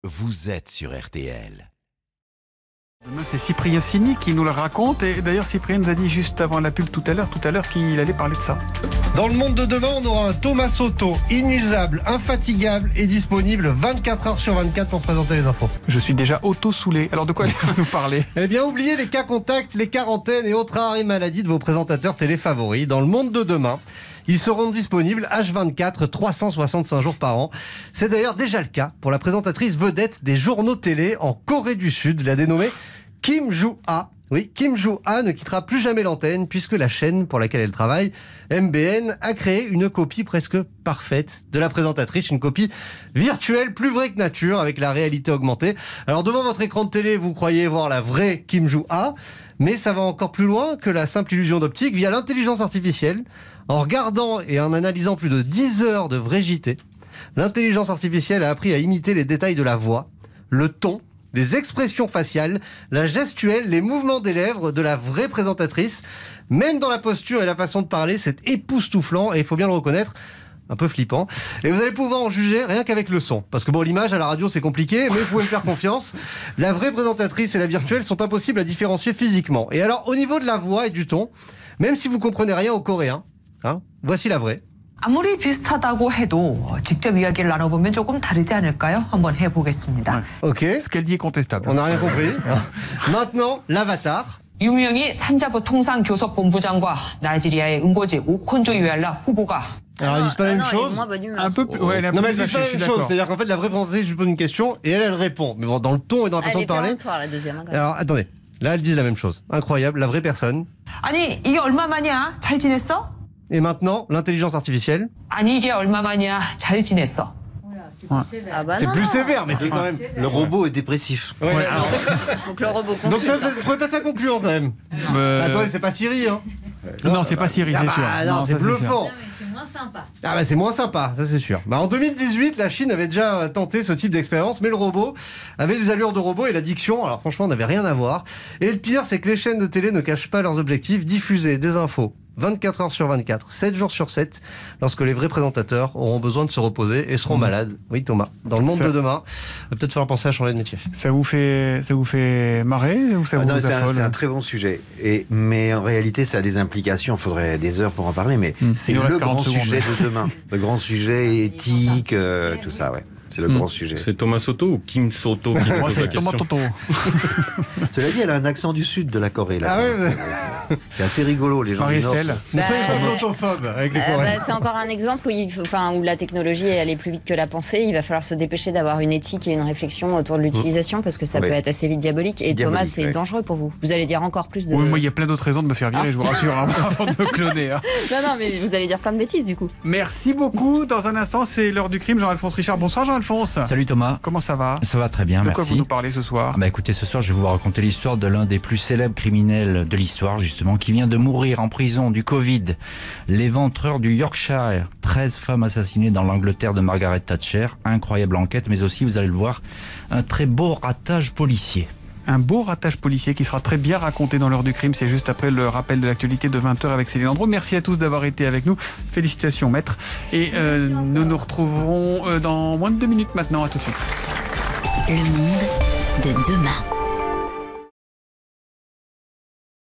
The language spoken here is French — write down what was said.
vous êtes sur RTL. Demain, c'est Cyprien Sini qui nous le raconte. Et d'ailleurs, Cyprien nous a dit juste avant la pub tout à l'heure qu'il allait parler de ça. Dans le monde de demain, on aura un Thomas Soto, inusable, infatigable et disponible 24 heures sur 24 pour présenter les infos. Je suis déjà auto-soulé. Alors de quoi allez-vous nous parler? Eh bien, oubliez les cas contacts, les quarantaines et autres arrêts maladie de vos présentateurs télé favoris. Dans le monde de demain, ils seront disponibles H24, 365 jours par an. C'est d'ailleurs déjà le cas pour la présentatrice vedette des journaux télé en Corée du Sud, la dénommée Kim Joo-ah. Oui, Kim Joo-ah ne quittera plus jamais l'antenne puisque la chaîne pour laquelle elle travaille, MBN, a créé une copie presque parfaite de la présentatrice, une copie virtuelle plus vraie que nature avec la réalité augmentée. Alors devant votre écran de télé, vous croyez voir la vraie Kim Joo-ah, mais ça va encore plus loin que la simple illusion d'optique via l'intelligence artificielle. En regardant et en analysant plus de 10 heures de vrai JT, l'intelligence artificielle a appris à imiter les détails de la voix, le ton, les expressions faciales, la gestuelle, les mouvements des lèvres de la vraie présentatrice. Même dans la posture et la façon de parler, c'est époustouflant et il faut bien le reconnaître, un peu flippant. Et vous allez pouvoir en juger rien qu'avec le son. Parce que bon, l'image à la radio, c'est compliqué, mais vous pouvez me faire confiance. La vraie présentatrice et la virtuelle sont impossibles à différencier physiquement. Et alors, au niveau de la voix et du ton, même si vous comprenez rien au coréen, voici la vraie. 아무리 비슷하다고 해도 직접 이야기를 나눠보면 조금 다르지 않을까요? 한번 해보겠습니다. Ok. Ce qu'elle dit est contestable. On n'a rien compris. Maintenant, l'avatar. 유명희 산자부 통상교섭본부장과 나이지리아의 응고지 오콘조 유알라 후보가 Alors, ils disent pas la même chose. Un peu plus. Ouais, Non, mais elles disent pas la même chose. C'est-à-dire qu'en fait, la vraie présentatrice, je lui pose une question et elle répond. Mais bon, dans le ton et dans la façon de parler. La deuxième. Alors, attendez. Là, elles disent la même chose. Incroyable, la vraie personne. 아니 이게 얼마만이야? 잘 지냈어? Et maintenant, l'intelligence artificielle. 아니 이게 얼마만이야? 잘 지냈어? C'est plus sévère, mais c'est quand même. Le robot est dépressif. Ouais, Ouais, alors- Il faut que le robot Donc, consulte. vous trouvez pas ça concluant quand même? Attendez, c'est pas Siri, hein? Non, c'est pas Siri, c'est sûr. Non, c'est ça, sûr. bluffant. C'est moins sympa. Ah bah c'est moins sympa, ça c'est sûr. En 2018, la Chine avait déjà tenté ce type d'expérience, mais le robot avait des allures de robot et la diction, alors franchement, n'avait rien à voir. Et le pire, c'est que les chaînes de télé ne cachent pas leurs objectifs, diffuser des infos 24 heures sur 24, 7 jours sur 7, lorsque les vrais présentateurs auront besoin de se reposer et seront malades. Oui, Thomas, dans le monde de demain, il va peut-être falloir penser à changer de métier. Ça vous fait marrer ou ça vous affole? C'est un très bon sujet. Mais en réalité, ça a des implications. Il faudrait des heures pour en parler. Mais c'est Il nous le reste grand 40 secondes. sujet de demain. Le grand sujet éthique, tout ça, ouais. C'est le grand sujet. C'est Thomas Soto ou Kim Soto qui Moi, pose la c'est Thomas question. Toto. Cela dit, elle a un accent du sud de la Corée. Là. Ah ouais, C'est assez rigolo, les gens du Nord. Marie-Estelle. ne soyez pas blontophobe avec les Coréens. C'est encore un exemple où la technologie est allée plus vite que la pensée. Il va falloir se dépêcher d'avoir une éthique et une réflexion autour de l'utilisation parce que ça peut être assez vite diabolique. Et Thomas, Diabolique, c'est dangereux pour vous. Vous allez dire encore plus de... Oui, moi, il y a plein d'autres raisons de me faire virer, je vous rassure, avant de me cloner. Non, mais vous allez dire plein de bêtises du coup. Merci beaucoup. Dans un instant, c'est l'heure du crime. Jean-Alphonse Richard. Bonsoir, Jean-Alphonse. Salut Thomas. Comment ça va? Ça va très bien, De quoi merci. vous nous parlez ce soir? Écoutez, ce soir, je vais vous raconter l'histoire de l'un des plus célèbres criminels de l'histoire, justement, qui vient de mourir en prison du Covid. L'éventreur du Yorkshire. 13 femmes assassinées dans l'Angleterre de Margaret Thatcher. Incroyable enquête, mais aussi, vous allez le voir, un très beau ratage policier. Un beau ratage policier qui sera très bien raconté dans l'heure du crime. C'est juste après le rappel de l'actualité de 20h avec Céline Landreau. Merci à tous d'avoir été avec nous. Félicitations, maître. Et nous nous retrouverons dans moins de 2 minutes maintenant. À tout de suite. Le monde de demain.